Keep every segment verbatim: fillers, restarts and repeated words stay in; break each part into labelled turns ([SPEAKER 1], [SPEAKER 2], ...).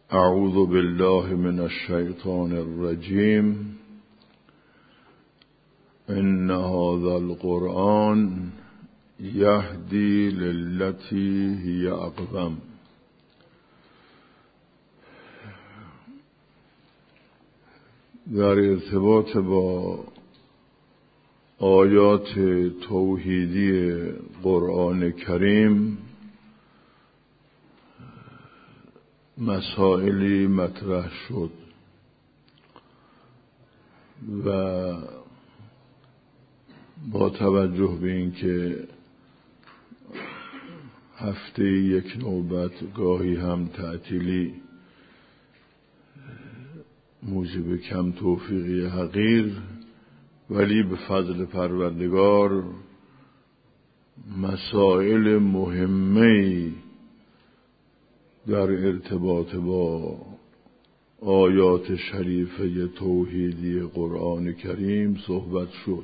[SPEAKER 1] اعوذ بالله من الشیطان الرجیم. ان هذا القرآن یهدی للتی هی اقوم. در ارتباط با آیات توحیدی قرآن کریم مسائلی مطرح شد و با توجه به اینکه هفته یک نوبت گاهی هم تعطیلی موجب کم توفیقی حقیر، ولی به فضل پروردگار مسائل مهمی در ارتباط با آیات شریفه توحیدی قرآن کریم صحبت شد.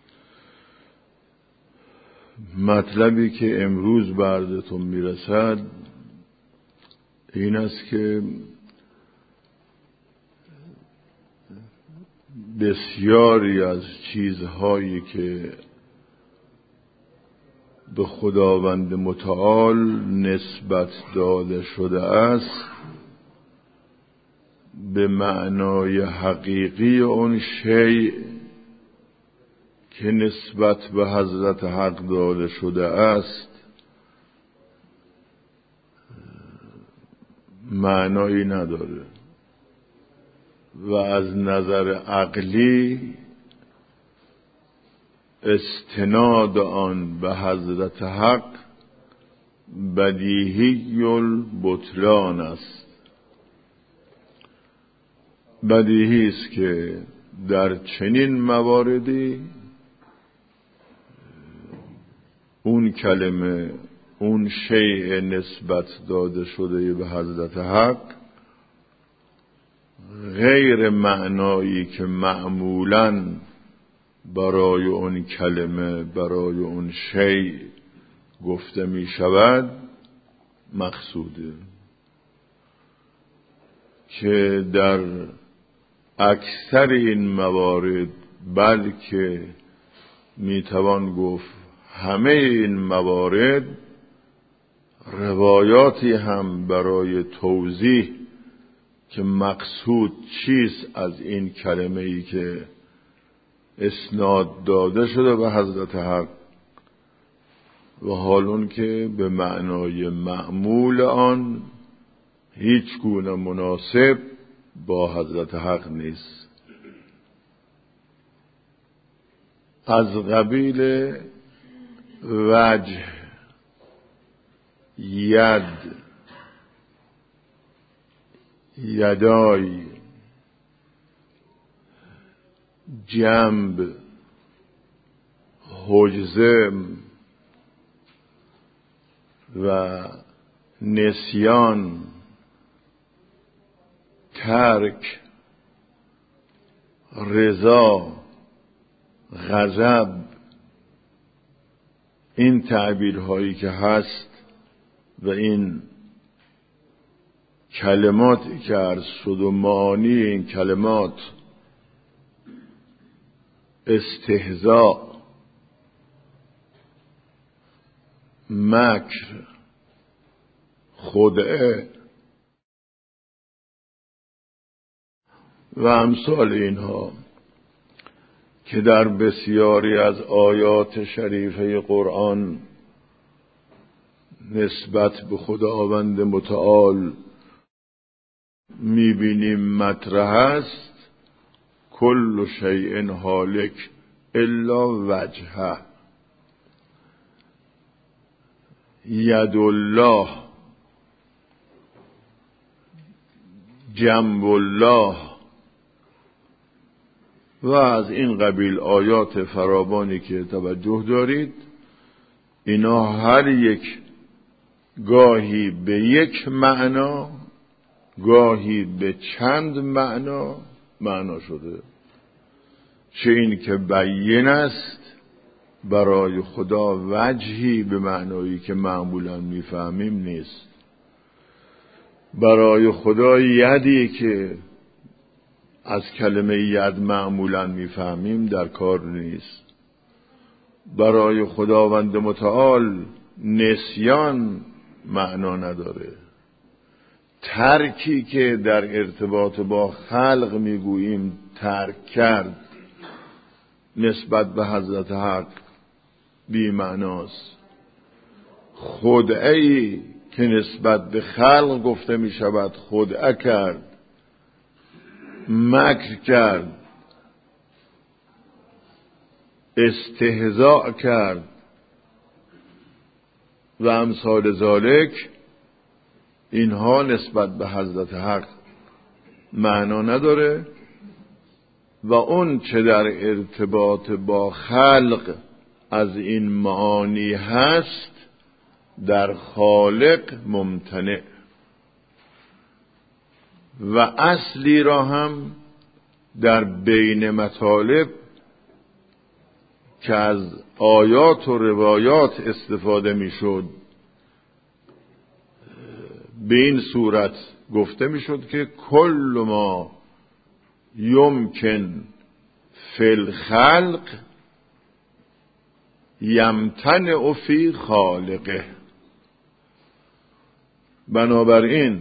[SPEAKER 1] مطلبی که امروز به عرضتون میرسد این است که بسیاری از چیزهایی که به خداوند متعال نسبت داده شده است به معنای حقیقی اون شیء که نسبت به حضرت حق داده شده است معنایی نداره و از نظر عقلی استناد آن به حضرت حق بدیهی البطلان است. بدیهی است که در چنین مواردی اون کلمه، اون شیء نسبت داده شده به حضرت حق غیر معنایی که معمولاً برای اون کلمه، برای اون شیء گفته می شود مقصوده، که در اکثر این موارد، بلکه می توان گفت همه این موارد، روایاتی هم برای توضیح که مقصود چیست از این کلمه ای که اسناد داده شده به حضرت حق و حالون که به معنای معمول آن هیچ گونه مناسب با حضرت حق نیست. از قبیل وجه، ید، یدای، جنب، حجزم و نسیان، ترک، رضا، غضب، این تعبیرهایی که هست و این کلماتی که عرض شد و معانی این کلمات استهزاء، مکر، خدعه و امثال اینها که در بسیاری از آیات شریفه قرآن نسبت به خداوند متعال میبینیم مطرح است. کل شیء هالک الا وجهه، ید الله، جنب الله و از این قبیل آیات فراوانی که توجه دارید، اینا هر یک گاهی به یک معنا، گاهی به چند معنا معنا شده. چه این که بیان است برای خدا وجهی به معنایی که معمولا میفهمیم نیست، برای خدا یدی که از کلمه ید معمولا میفهمیم در کار نیست. برای خداوند متعال نسیان معنا نداره. ترکی که در ارتباط با خلق میگوییم ترک کرد نسبت به حضرت حق بی معناست. خدعه‌ای که نسبت به خلق گفته می شود خدعه کرد، مکر کرد، استهزاء کرد و امثال ذالک، اینها نسبت به حضرت حق معنا نداره و اون چه در ارتباط با خلق از این معانی هست در خالق ممتنع و اصلی را هم در بین مطالب که از آیات و روایات استفاده میشد به این صورت گفته میشد که کل ما یمکن فی الخلق یمتنع فی خالقه. بنابراین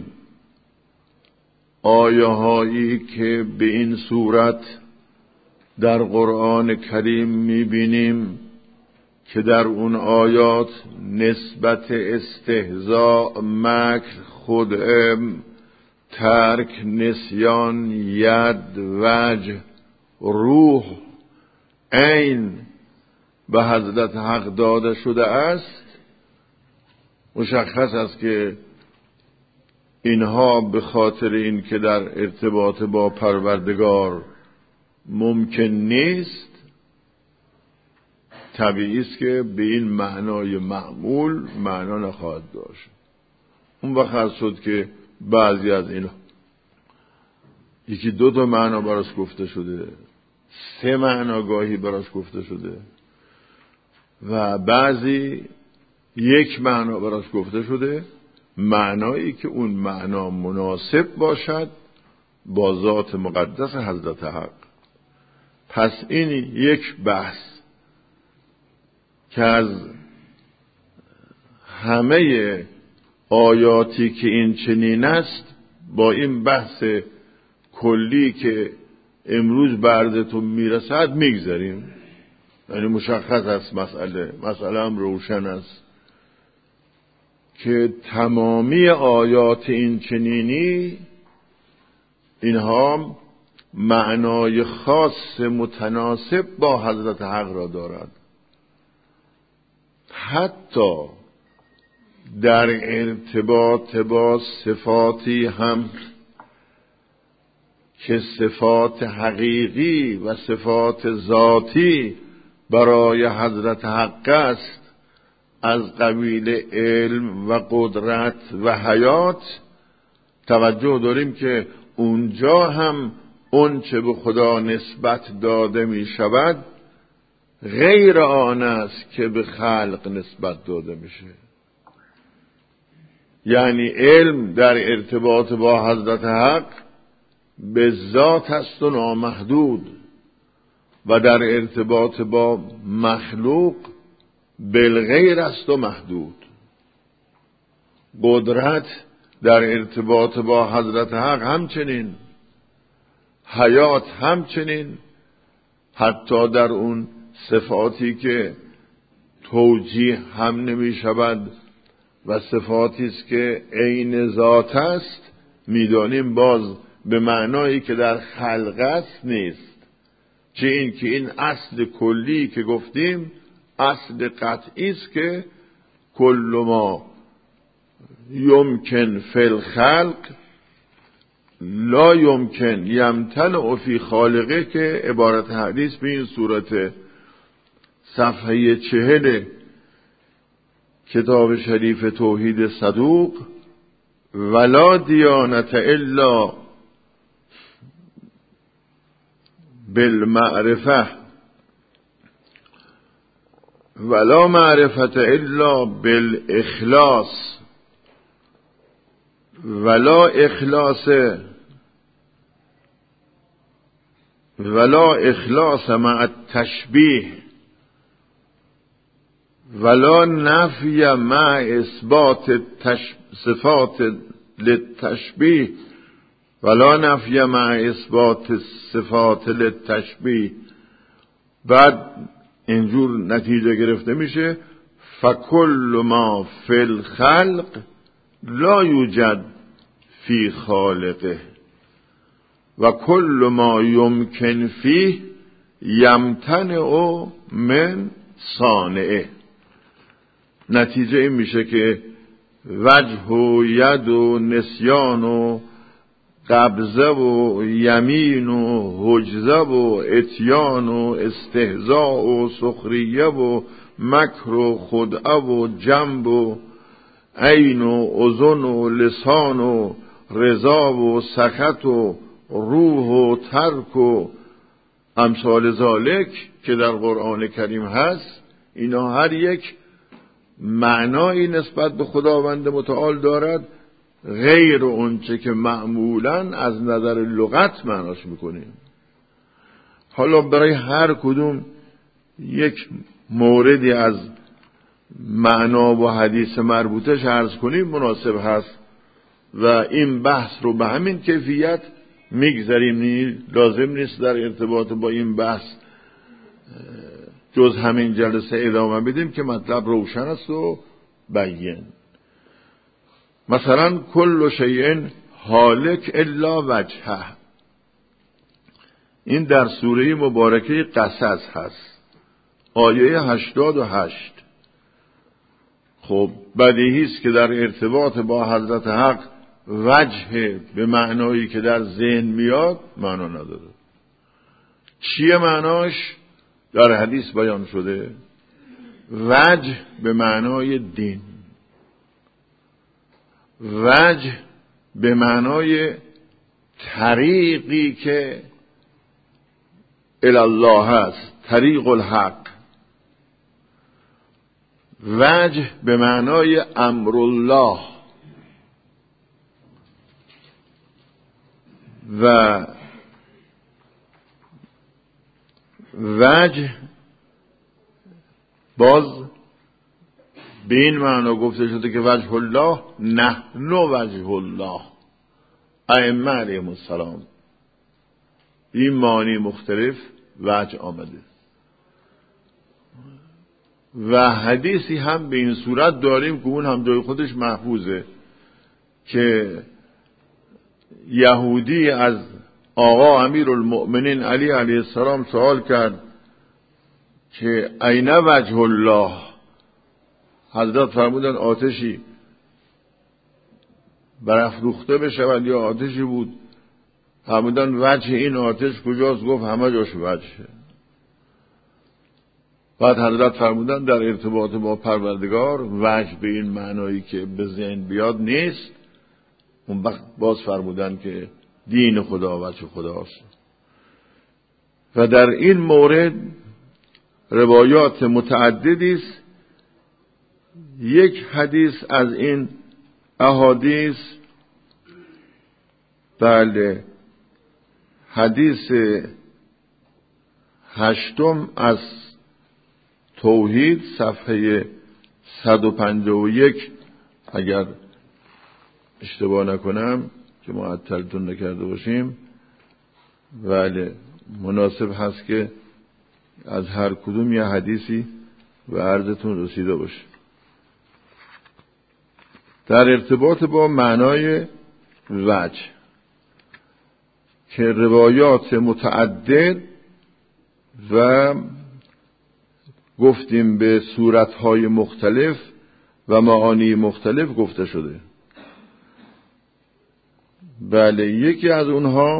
[SPEAKER 1] آیه هایی که به این صورت در قرآن کریم میبینیم که در اون آیات نسبت استهزاء، مکر، خدعه، ترک، نسیان، ید، وجه، روح، عین به حضرت حق داده شده است، مشخص است که اینها به خاطر این که در ارتباط با پروردگار ممکن نیست، طبیعی است که به این معنای معمول معنا نخواهد داشت. اون وقت شد که بعضی از این یکی دو تا معنا براش گفته شده، سه معنا گاهی براش گفته شده و بعضی یک معنا براش گفته شده، معنایی که اون معنا مناسب باشد با ذات مقدس حضرت حق. پس این یک بحث که از همه آیاتی که این چنین است با این بحث کلی که امروز بردتون میرسد میگذاریم. یعنی مشخص است مسئله مسئله هم روشن است که تمامی آیات این چنینی اینها معنای خاص متناسب با حضرت حق را دارد. حتی در ارتباط با صفاتی هم که صفات حقیقی و صفات ذاتی برای حضرت حق است، از قبیل علم و قدرت و حیات، توجه داریم که اونجا هم اون چه به خدا نسبت داده می شود غیر آن است که به خلق نسبت داده میشه. یعنی علم در ارتباط با حضرت حق به ذات است و نامحدود و در ارتباط با مخلوق بالغیر است و محدود. قدرت در ارتباط با حضرت حق همچنین، حیات همچنین، حتی در اون صفاتی که توجیه هم نمی شود و صفاتی است که عین ذات است، میدانیم باز به معنایی که در خلق است نیست. چه این که این اصل کلی که گفتیم اصل قطعی است که کل ما یمکن فی الخلق لا یمکن یمتنع فی خالقه، که عبارت حدیث به این صورت صفحه چهل کتاب شریف توحید صدوق: ولا دیانت الا بالمعرفه ولا معرفت الا بالاخلاص ولا اخلاص ولا اخلاص مع التشبیه ولا نفی مع اثبات صفات للتشبیه ولا نفی مع اثبات صفات للتشبیه. بعد اینجور نتیجه گرفته میشه فکل ما فی الخلق لا یوجد فی خالقه و کل ما یمکن فیه یمتنع من صانعه. نتیجه این میشه که وجه و ید و نسیان و قبضه و یمین و حجزه و اتیان و استهزاء و سخریه و مکر و خدعه و جنب و عین و اذن و لسان و رضا و سخط و روح و ترک و امثال ذالک که در قرآن کریم هست، اینا هر یک معنایی نسبت به خداوند متعال دارد غیر اونچه که معمولاً از نظر لغت معناش میکنیم. حالا برای هر کدوم یک موردی از معنا و حدیث مربوطه عرض کنیم مناسب هست و این بحث رو به همین کیفیت میگذاریم. لازم نیست در ارتباط با این بحث جز همین جلسه ادامه بدیم که مطلب روشن است و بیان. مثلا کل شیء هالک الا وجهه، این در سوره مبارکه قصص هست، آیه هشتاد و هشت. خب بدیهی است که در ارتباط با حضرت حق وجه به معنایی که در ذهن میاد معنا نداره. چیه معناش؟ در حدیث بیان شده. وجه به معنای دین، وجه به معنای طریقی که الله هست، طریق الحق. وجه به معنای امر الله و وجه باز به این معنا گفته شده که وجه الله نحن وجه الله، ائمه علیهم السلام. این معنی مختلف وجه آمده و حدیثی هم به این صورت داریم که اون هم جای خودش محفوظه که یهودی از آقا امیر المؤمنین علی علیه السلام سوال کرد که این وجه الله؟ حضرت فرمودن آتشی برافروخته بشود یا آتشی بود. فرمودن وجه این آتش کجاست؟ گفت همه جاش وجهه. بعد حضرت فرمودن در ارتباط با پروردگار وجه به این معنایی که به ذهن بیاد نیست. اون وقت باز فرمودن که دین خدا وجه خداست. و در این مورد روایات متعددی است. یک حدیث از این احادیث، بله، حدیث هشتم از توحید صفحه صد و پنجاه و یک اگر اشتباه نکنم که معطلتون نکرده باشیم، بله مناسب هست که از هر کدوم یه حدیثی و عرضتون رسیده باشه در ارتباط با معنای وجه که روایات متعدد و گفتیم به صورتهای مختلف و معانی مختلف گفته شده. بله، یکی از اونها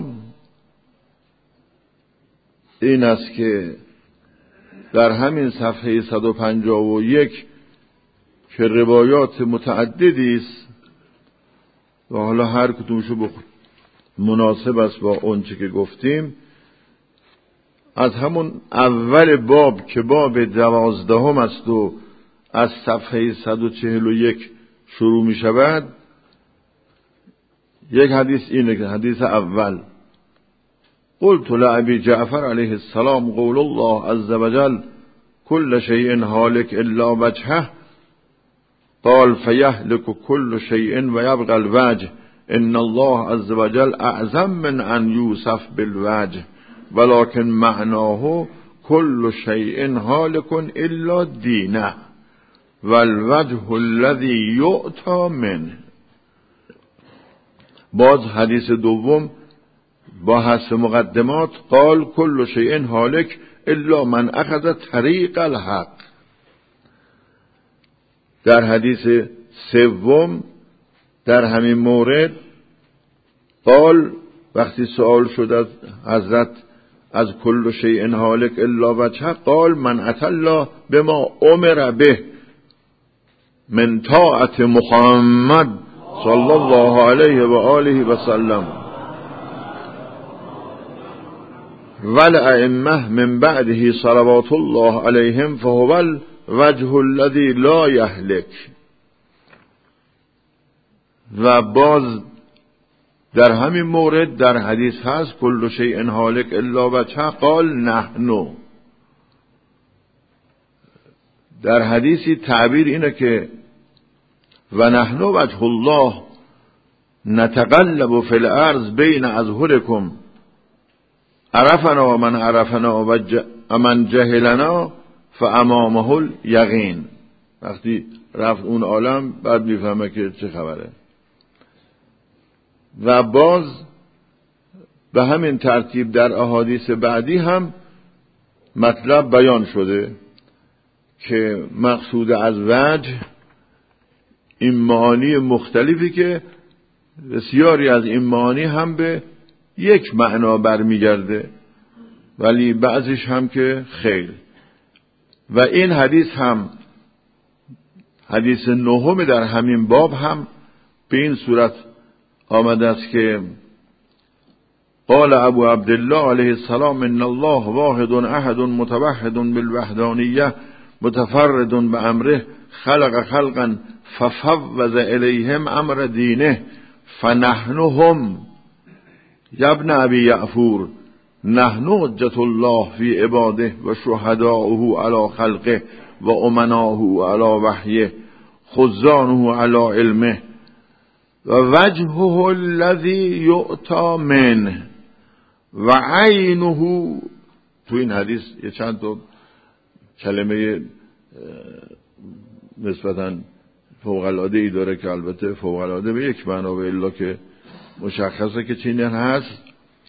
[SPEAKER 1] این است که در همین صفحه صد و پنجاه و یک که روایات متعددی است و حالا هر کدومشو بخ... مناسب است با اونچه که گفتیم، از همون اول باب که باب دوازدهم است و از صفحه صد و چهل و یک شروع می شود، یک حدیث اینه که حدیث اول قلت لأبي جعفر علیه السلام قول الله عز وجل كل شيء هالك الا وجهه قال فيهلك كل شيء ويبقى الوجه ان الله عز وجل اعظم من ان يوصف بالوجه ولكن معناه كل شيء هالك الا دينه والوجه الذي يؤتى منه. باز حدیث دوم با حذف مقدمات قال كل شيء هالك الا من اخذ طریق الحق. در حدیث سوم در همین مورد قال وقتی سوال شد از حضرت از كل شيء هالك الا وجهه قال من اتى الله بما امر به من طاعة محمد صلی الله علیه و آله و سلم والائمه من بعده صلوات الله علیهم فهو الوجه الذي لا يهلك. و باز در همین مورد در حدیث هست كل شيء هالك الا وجهه قال نحن. در حدیثی تعبیر اینه که و نحن وجه الله نتقلب فی الارض بین اظهرکم عرفنا و من عرفنا و من جهلنا فامامه الیقین. وقتی رفت اون عالم بعد میفهمه که چه خبره. و باز به همین ترتیب در احادیث بعدی هم مطلب بیان شده که مقصود از وجه این معانی مختلفی که بسیاری از این معانی هم به یک معنا برمیگرده ولی بعضیش هم که خیر. و این حدیث هم حدیث نهم در همین باب هم به این صورت آمده است که قال ابو عبدالله علیه السلام ان الله واحد احد متوحد بالوحدانیه متفرد بامره خلق خلقا ففوض الیهم امر دینه فنحن هم یا ابن ابی یعفور نحن حجة الله فی عباده و شهداؤه علی خلقه و امناؤه علی وحیه خزانه علی علمه و وجهه الذی یؤتی منه و عینه. تو این حدیث یه چند تا کلمه نسبتاً فوق‌العاده ای داره که البته فوق‌العاده به یک معنا و الا که مشخصه که چنین هست.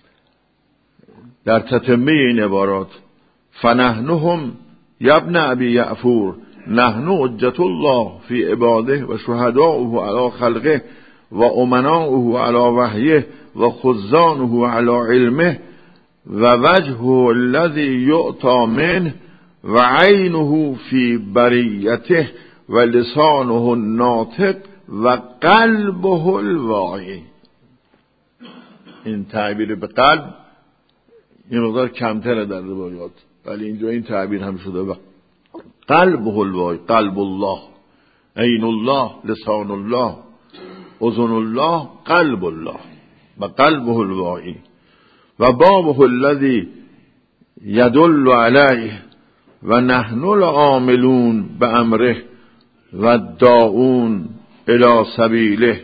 [SPEAKER 1] در تتمه این عبارات فنحنهم یا ابن ابی یعفور نحن حجة الله فی عباده و شهداؤه علی خلقه و امناؤه علی وحیه و خزانه علی علمه و وجهه الذی یؤتی منه و عینه فی بریته و لسانه الناطق و قلبه الواعی. این تعبیر به قلب یه مقدار کمتره در روایات ولی اینجا این تعبیر هم شده و قلبه الواعی، قلب الله، عین الله، لسان الله، اذن الله، قلب الله و قلبه الواعی و بابه الذی یدل علیه و نحن العاملون بامره و داعون الی سبیله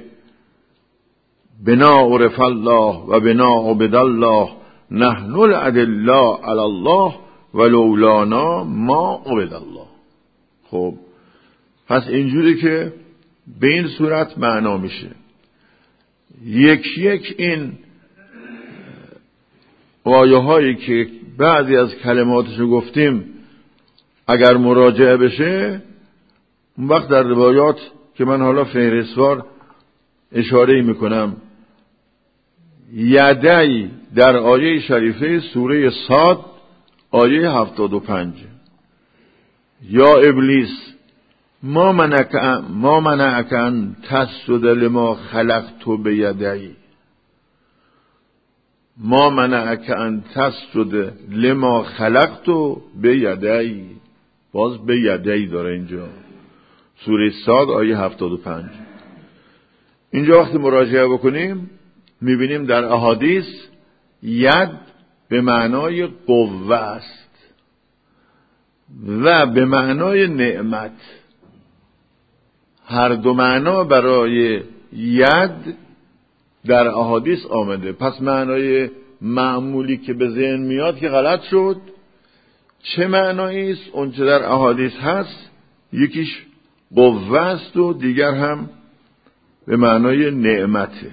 [SPEAKER 1] بنا عرف الله و بنا عبد الله نحن الادلاء علی الله و لولانا ما عبد الله. خب پس اینجوری که به این صورت معنا میشه. یک یک این آیه هایی که بعضی از کلماتشو گفتیم اگر مراجعه بشه اون وقت در روایات که من حالا فهرستوار اشاره میکنم یدی در آیه شریفه سوره صاد آیه هفتاد و پنج یا ابلیس ما منعک ما منعک ان تسجد لما خلقت بیدی ما منعک ان تسجد لما خلقت بیدی. باز بیدی داره اینجا سوره صاد آیه هفتاد و پنج. اینجا وقتی مراجعه بکنیم میبینیم در احادیث ید به معنای قوه است و به معنای نعمت. هر دو معنا برای ید در احادیث آمده. پس معنای معمولی که به ذهن میاد که غلط شد. چه معنایی است؟ اون چه در احادیث هست یکیش قوه است و دیگر هم به معنای نعمته.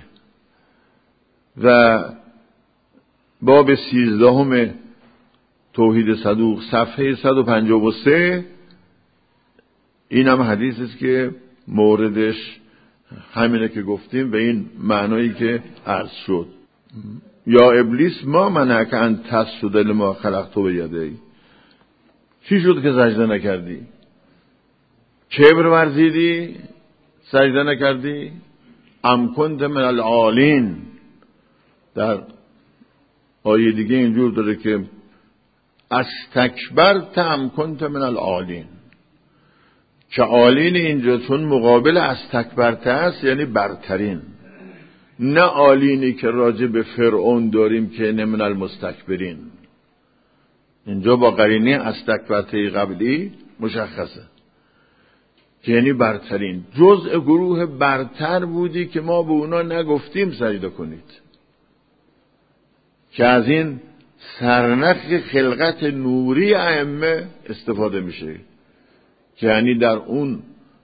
[SPEAKER 1] و باب سیزدهم توحید صدوق صفحه صد و پنجاه و سه این هم حدیث است که موردش همینه که گفتیم به این معنایی که عرض شد. یا ابلیس ما منعک ان تسجد لما خلقت بیدی، چی شد که سجده نکردی؟ کبر ورزیدی سجده نکردی؟ ام کنت من العالین. در آیه دیگه اینجور داره که استکبرت ام کنت من العالین، که عالین اینجا چون مقابل استکبرت است یعنی برترین، نه عالینی که راجع به فرعون داریم که نه من المستکبرین. اینجا با قرینه استکبرته قبلی مشخصه که یعنی برترین، جزء گروه برتر بودی که ما به اونا نگفتیم سجده کنید، که از این سرنخ خلقت نوری ائمه استفاده میشه، که یعنی در اون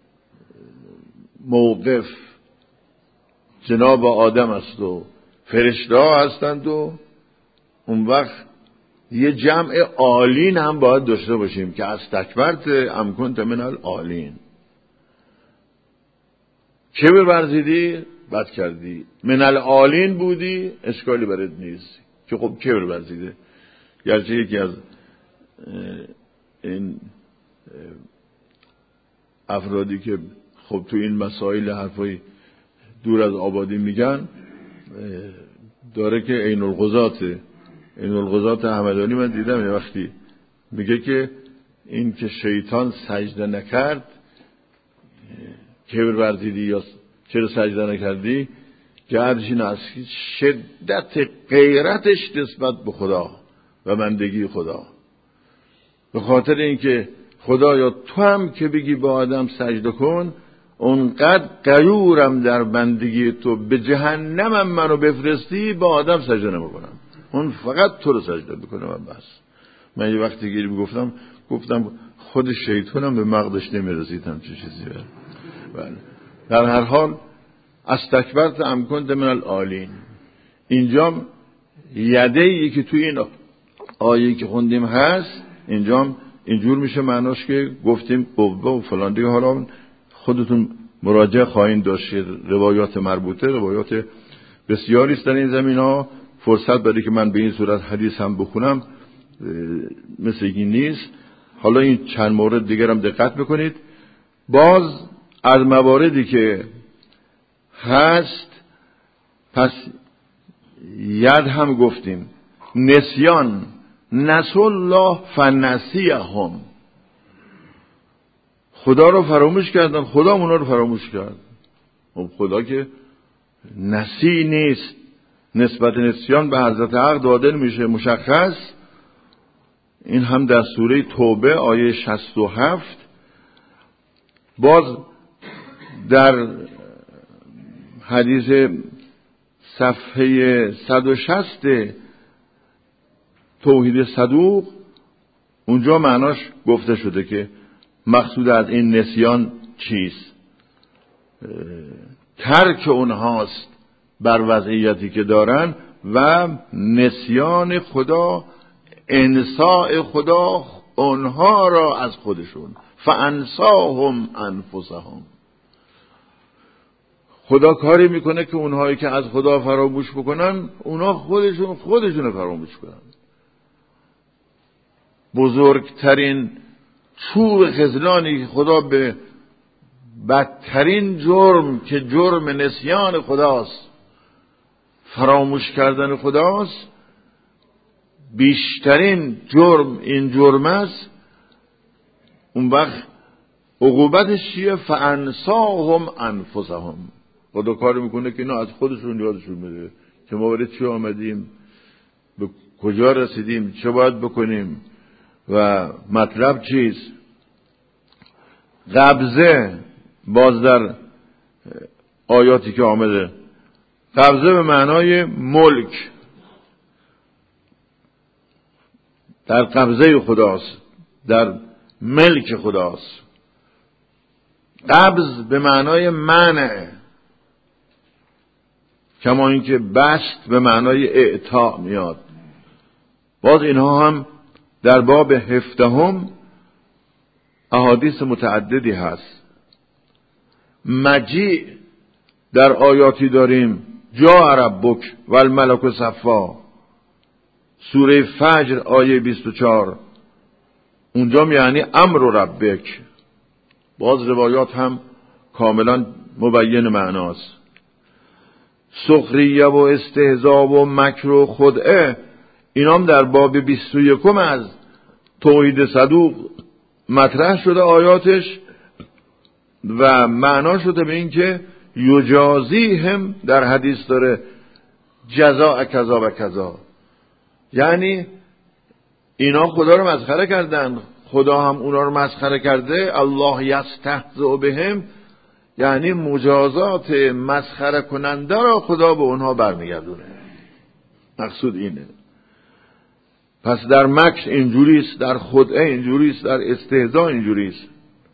[SPEAKER 1] موقف جناب آدم است و فرشته ها هستند و اون وقت یه جمع عالین هم باید داشته باشیم که از تکبرت ام کنت من العالین. چه برزیدی؟ بد کردی. من العالین بودی اشکالی برات نیست که خب چه برزیده. گرچه یکی از این افرادی که خب تو این مسائل حرفای دور از آبادی میگن داره که عین الغزات عین الغزات احمدانی من دیدم یه وقتی میگه که این که شیطان سجده نکرد کبر ورزیدی یا چرا سجده نکردی، گردش این است شدت غیرتش نسبت به خدا و بندگی خدا، به خاطر اینکه خدایا تو هم که بگی با آدم سجده کن اونقدر غیورم در بندگی تو به جهنمم منو بفرستی با آدم سجده نمیکنم، اون فقط تو رو سجده بکنه من بس. من یه وقتی گیری بگفتم گفتم خود شیطانم به مغزش نمیرسیدم چه چیزی. بله در هر حال استکبرت ام کنت من العالین. اینجا یده‌ای که توی این آیه که خوندیم هست اینجا اینجور میشه معناش که گفتیم قوه و فلان دیگه. حالا خودتون مراجعه خواهید داشت، روایات مربوطه روایات بسیاری است در این زمین ها. فرصت برای که من به این صورت حدیث هم بخونم مثل این نیست. حالا این چند مورد دیگر هم دقت بکنید. باز از مواردی که هست پس ید هم گفتیم نسیان، نسوا الله فنسیهم، خدا رو فراموش کردن، خدا اونا رو فراموش کرد. خب خدا که نسی نیست، نسبت نسیان به حضرت حق داده میشه مشخص. این هم در سوره توبه آیه شصت و هفت. باز در حدیث صفحه صد و شصت توحید صدوق اونجا معناش گفته شده که مقصود از این نسیان چیست؟ ترک اونهاست بر وضعیتی که دارن و نسیان خدا، انساء خدا اونها را از خودشون، فانساهم انفسهم. خدا کاری میکنه که اونهایی که از خدا فراموش بکنن اونها خودشون خودشون فراموش کنن. بزرگترین چوب خذلانی که خدا به بدترین جرم که جرم نسیان خداست، فراموش کردن خداست، بیشترین جرم این جرم است. اون وقت عقوبتش چیه؟ فانساهم انفسهم. خدا کار میکنه که اینا از خودشون یادشون میره که ما برای چی آمدیم، به کجا رسیدیم، چه باید بکنیم و مطلب چیست. قبضه باز در آیاتی که آمده، قبضه به معنای ملک، در قبضه خداست، در ملک خداست. قبض به معنای منع، کما اینکه بسط به معنای اعطا میاد. باز اینها هم در باب هفدهم احادیث متعددی هست. مجیع در آیاتی داریم، جاء ربک والملک صفا، سوره فجر آیه بیست و چهار، اونجا یعنی امر ربک. باز روایات هم کاملا مبین معناست. سخریه و استهزاء و مکر و خدعه، اینام در باب بیست و یکم از توحید صدوق مطرح شده آیاتش و معنا شده به این که یجازی هم در حدیث داره جزاء کذا و کذا، یعنی اینا خدا رو مسخره کردن، خدا هم اونا رو مسخره کرده. الله یستهزئ بهم، یعنی مجازات مسخره کننده را خدا به اونها برمیگردونه. مقصود اینه. پس در مکر اینجوریست، در خدعه اینجوریست، در استهزاء اینجوریست.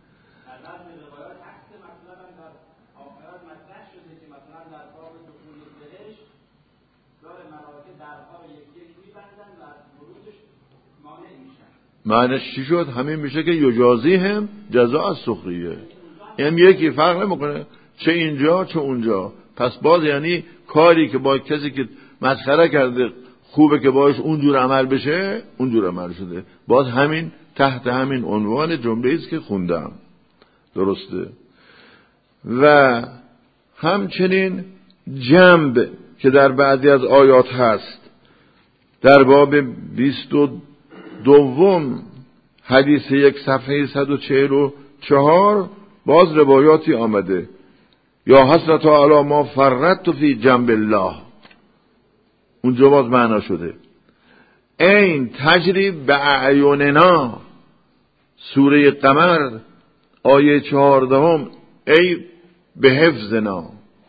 [SPEAKER 1] معنیش چی شد؟ همین میشه که یجازی هم جزاء السخریه، این یکی فرق نمیکنه چه اینجا چه اونجا. پس باز یعنی کاری که با کسی که مسخره کرده خوبه که باش اونجور عمل بشه، اونجور عمل شده. باز همین تحت همین عنوان جمله است که خوندم، درسته. و همچنین جنب که در بعضی از آیات هست، در باب بیست و دوم حدیث یک صفحه صد و چهل و چهار باز روایاتی آمده، یا حسرت علی ما فرطت فی جنب الله، اونجا باز معنا شده این تجری به اعیننا، سوره قمر آیه چهاردهم، ای به حفظنا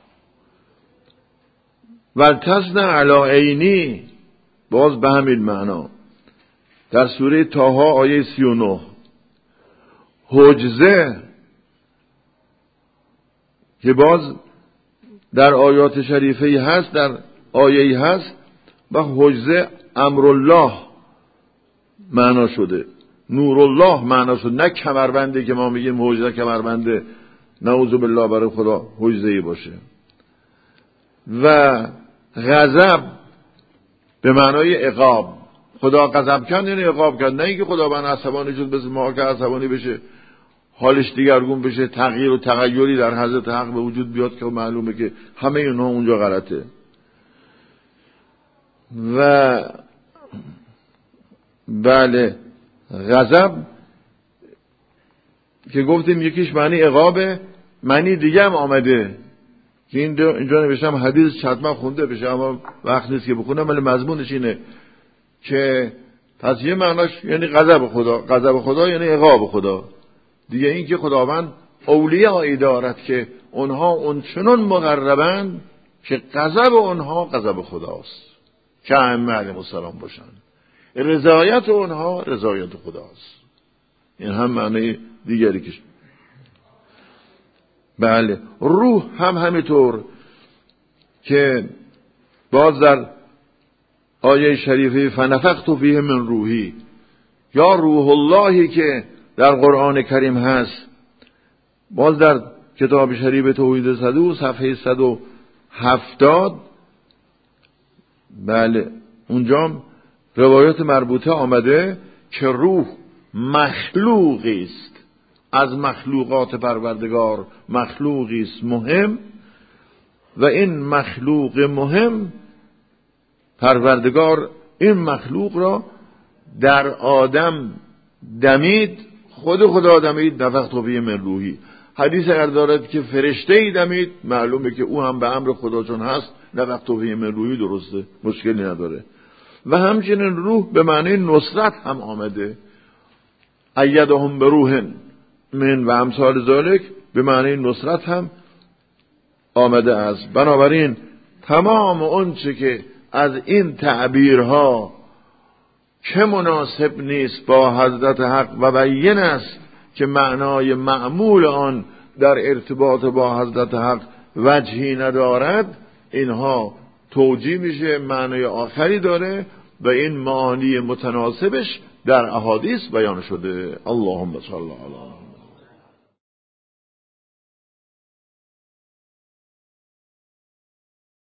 [SPEAKER 1] والتزن علی عینی، باز به همین معنا. در سوره طه آیه سی و نه حجزه که باز در آیات شریفه هست، در آیه هست، و حجزه امرالله معنا شده، نورالله معنا شده، نه کمربندی که ما میگیم حجزه کمربنده، نعوذ بالله برای خدا حجزه‌ای باشه. و غضب به معنای عقاب، خدا غضب کرد یعنی عقاب کرد، نه اینکه خدا بنا عصبانی شد بس ما که عصبانی بشه، حالش دیگرگون بشه، تغییر و تغییری در حضرت حق به وجود بیاد که معلومه که همه اینها اونجا غلطه. و بله غضب که گفتیم یکیش معنی عقابه، معنی دیگه هم آمده که اینجا نوشتم حدیث حتما خونده بشه اما وقت نیست که بخونم، ولی مضمونش اینه که پس یه معناش یعنی غضب خدا، غضب خدا یعنی عقاب خدا. دیگه این که خداوند اولیایی دارد که اونها اونچنان مقربند که غضب اونها غضب خداست، که ائمه علیهم السلام باشن، رضایت اونها رضایت خداست. این هم معنی دیگری که بله. روح هم همینطور که باز در آیه شریفه فنفخت فیه من روحی، یا روح اللهی که در قرآن کریم هست، باز در کتاب شریف توحید صدوق صفحه صد و هفتاد بله اونجا روایت مربوطه آمده که روح مخلوقی است از مخلوقات پروردگار، مخلوقی است مهم، و این مخلوق مهم پروردگار این مخلوق را در آدم دمید، خود خدا دمید، نفخت فیه من روحی. حدیث اگر دارد که فرشته ای دمید، معلومه که او هم به امر خدا چون هست نه وقت توفیه من روحی درسته، مشکلی نداره. و همچنین روح به معنی نصرت هم آمده، ایدهم به روح من و امثال ذالک به معنی نصرت هم آمده است. بنابراین تمام اون چه که از این تعبیرها که مناسب نیست با حضرت حق و بیان است که معنای معمول آن در ارتباط با حضرت حق وجهی ندارد، اینها توجیه میشه، معنای آخری داره و این معانی متناسبش در احادیث بیان شده. اللهم صل علی